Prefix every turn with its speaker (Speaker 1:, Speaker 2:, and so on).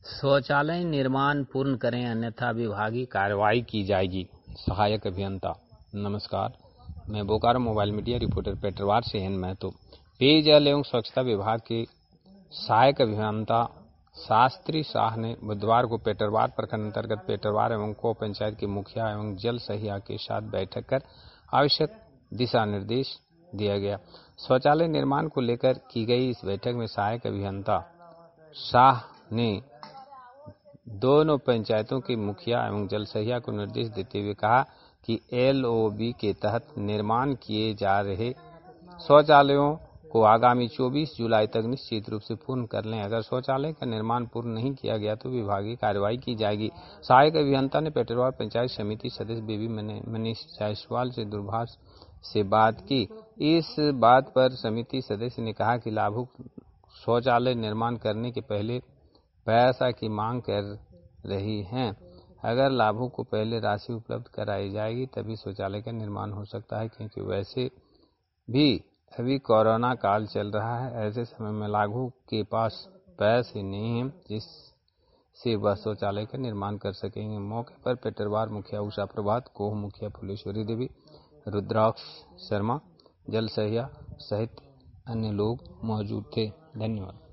Speaker 1: शौचालय निर्माण पूर्ण करें अन्यथा विभागीय कार्रवाई की जाएगी। सहायक अभियंता। नमस्कार, मैं Bokaro mobile media reporter Petarwar से हेन महतो। पेयजल एवं स्वच्छता विभाग के सहायक अभियंता शास्त्री शाह ने बुधवार को पेटरवार प्रखंड अंतर्गत पेटरवार एवं को पंचायत के मुखिया एवं जल सहिया के साथ बैठक कर आवश्यक दिशा निर्देश दिया गया। शौचालय निर्माण को लेकर की गई इस बैठक में सहायक अभियंता शाह ने दोनों पंचायतों के मुखिया एवं जल सहिया को निर्देश देते हुए कहा कि LOB के तहत निर्माण किए जा रहे शौचालयों को आगामी 24 जुलाई तक निश्चित रूप से पूर्ण कर लें। अगर शौचालय का निर्माण पूर्ण नहीं किया गया तो विभागीय कार्रवाई की जाएगी। सहायक अभियंता ने पेटरवार पंचायत समिति सदस्य बेबी मनीष जायसवाल से दूरभाष से बात की। इस बात पर समिति सदस्य ने कहा कि लाभुक शौचालय निर्माण करने के पहले पैसा की मांग कर रही हैं। अगर लाभुक को पहले राशि उपलब्ध कराई जाएगी तभी शौचालय का निर्माण हो सकता है, क्योंकि वैसे भी अभी कोरोना काल चल रहा है। ऐसे समय में लाभुक के पास पैसे नहीं हैं जिससे वह शौचालय का निर्माण कर सकेंगे। मौके पर पेटरवार मुखिया उषा प्रभात, कोह मुखिया फुलेश्वरी देवी, रुद्राक्ष शर्मा, जल सहिया सहित अन्य लोग मौजूद थे। धन्यवाद।